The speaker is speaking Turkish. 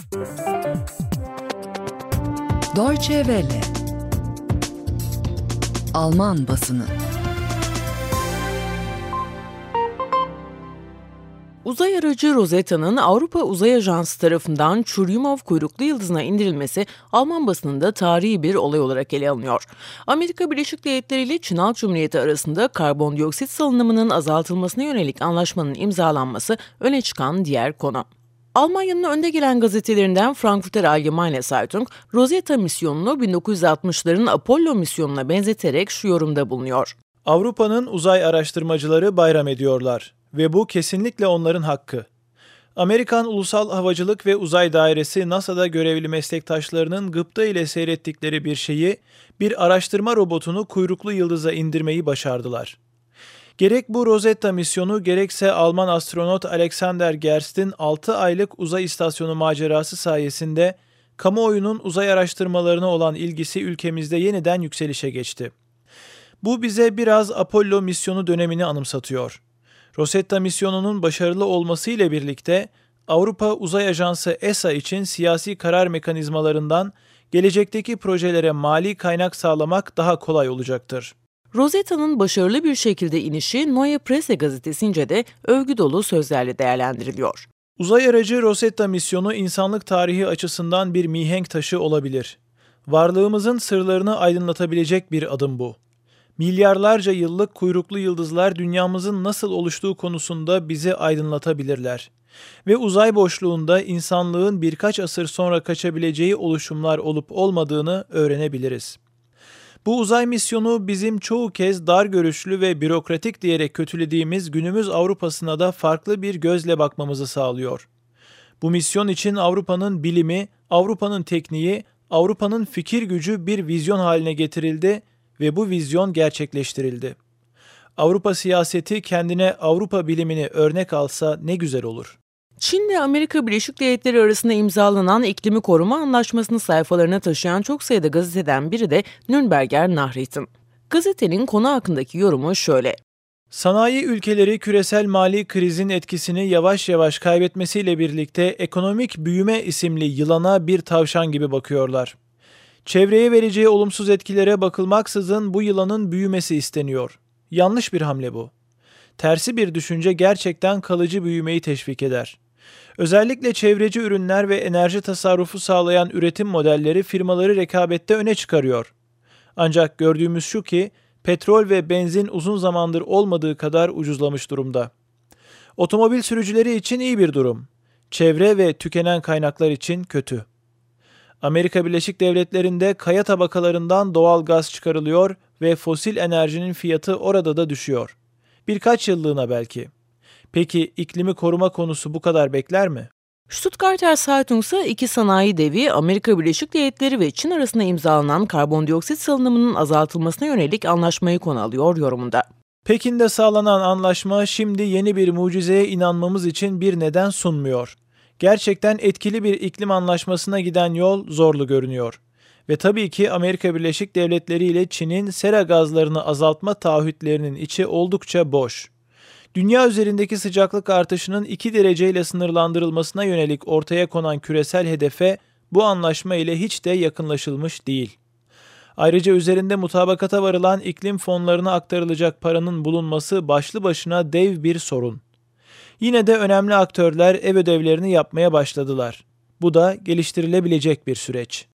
Deutsche Welle. Alman basını. Uzay aracı Rosetta'nın Avrupa Uzay Ajansı tarafından Churyumov kuyruklu yıldızına indirilmesi Alman basınında tarihi bir olay olarak ele alınıyor. Amerika Birleşik Devletleri ile Çin Halk Cumhuriyeti arasında karbondioksit salınımının azaltılmasına yönelik anlaşmanın imzalanması öne çıkan diğer konu. Almanya'nın önde gelen gazetelerinden Frankfurter Allgemeine Zeitung, Rosetta misyonunu 1960'ların Apollo misyonuna benzeterek şu yorumda bulunuyor. Avrupa'nın uzay araştırmacıları bayram ediyorlar ve bu kesinlikle onların hakkı. Amerikan Ulusal Havacılık ve Uzay Dairesi NASA'da görevli meslektaşlarının gıpta ile seyrettikleri bir şeyi, bir araştırma robotunu kuyruklu yıldıza indirmeyi başardılar. Gerek bu Rosetta misyonu gerekse Alman astronot Alexander Gerst'in 6 aylık uzay istasyonu macerası sayesinde kamuoyunun uzay araştırmalarına olan ilgisi ülkemizde yeniden yükselişe geçti. Bu bize biraz Apollo misyonu dönemini anımsatıyor. Rosetta misyonunun başarılı olması ile birlikte Avrupa Uzay Ajansı ESA için siyasi karar mekanizmalarından gelecekteki projelere mali kaynak sağlamak daha kolay olacaktır. Rosetta'nın başarılı bir şekilde inişi Neue Presse gazetesince de övgü dolu sözlerle değerlendiriliyor. Uzay aracı Rosetta misyonu insanlık tarihi açısından bir mihenk taşı olabilir. Varlığımızın sırlarını aydınlatabilecek bir adım bu. Milyarlarca yıllık kuyruklu yıldızlar dünyamızın nasıl oluştuğu konusunda bizi aydınlatabilirler. Ve uzay boşluğunda insanlığın birkaç asır sonra kaçabileceği oluşumlar olup olmadığını öğrenebiliriz. Bu uzay misyonu bizim çoğu kez dar görüşlü ve bürokratik diyerek kötülediğimiz günümüz Avrupa'sına da farklı bir gözle bakmamızı sağlıyor. Bu misyon için Avrupa'nın bilimi, Avrupa'nın tekniği, Avrupa'nın fikir gücü bir vizyon haline getirildi ve bu vizyon gerçekleştirildi. Avrupa siyaseti kendine Avrupa bilimini örnek alsa ne güzel olur. Çin ile Amerika Birleşik Devletleri arasında imzalanan iklimi koruma anlaşmasını sayfalarına taşıyan çok sayıda gazeteden biri de Nürnberger Nachrichten. Gazetenin konu hakkındaki yorumu şöyle. Sanayi ülkeleri küresel mali krizin etkisini yavaş yavaş kaybetmesiyle birlikte ekonomik büyüme isimli yılana bir tavşan gibi bakıyorlar. Çevreye vereceği olumsuz etkilere bakılmaksızın bu yılanın büyümesi isteniyor. Yanlış bir hamle bu. Tersi bir düşünce gerçekten kalıcı büyümeyi teşvik eder. Özellikle çevreci ürünler ve enerji tasarrufu sağlayan üretim modelleri firmaları rekabette öne çıkarıyor. Ancak gördüğümüz şu ki petrol ve benzin uzun zamandır olmadığı kadar ucuzlamış durumda. Otomobil sürücüleri için iyi bir durum. Çevre ve tükenen kaynaklar için kötü. Amerika Birleşik Devletleri'nde kaya tabakalarından doğal gaz çıkarılıyor ve fosil enerjinin fiyatı orada da düşüyor. Birkaç yıllığına belki. Peki iklimi koruma konusu bu kadar bekler mi? Stuttgarter Zeitung ise iki sanayi devi Amerika Birleşik Devletleri ve Çin arasında imzalanan karbondioksit salınımının azaltılmasına yönelik anlaşmayı konu alıyor yorumunda. Pekin'de sağlanan anlaşma şimdi yeni bir mucizeye inanmamız için bir neden sunmuyor. Gerçekten etkili bir iklim anlaşmasına giden yol zorlu görünüyor. Ve tabii ki Amerika Birleşik Devletleri ile Çin'in sera gazlarını azaltma taahhütlerinin içi oldukça boş. Dünya üzerindeki sıcaklık artışının 2 dereceyle sınırlandırılmasına yönelik ortaya konan küresel hedefe bu anlaşma ile hiç de yakınlaşılmış değil. Ayrıca üzerinde mutabakata varılan iklim fonlarına aktarılacak paranın bulunması başlı başına dev bir sorun. Yine de önemli aktörler ev ödevlerini yapmaya başladılar. Bu da geliştirilebilecek bir süreç.